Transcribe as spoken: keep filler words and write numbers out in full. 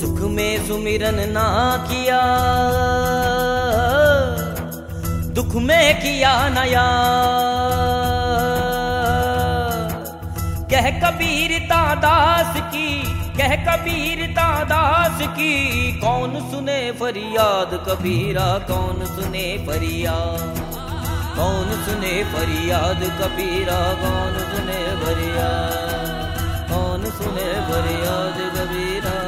सुख में सुमिरन ना किया, दुख में किया नया। कह कबीर दास की, कह कबीर दास की, कौन सुने फरियाद कबीरा, कौन सुने फरियाद, कौन सुने फरियाद कबीरा, कौन सुने फरियाद, कौन सुने फरियाद कबीरा।